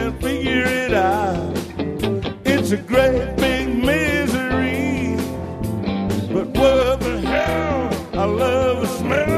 can't figure it out. It's a great big misery. But what the hell, I love the smell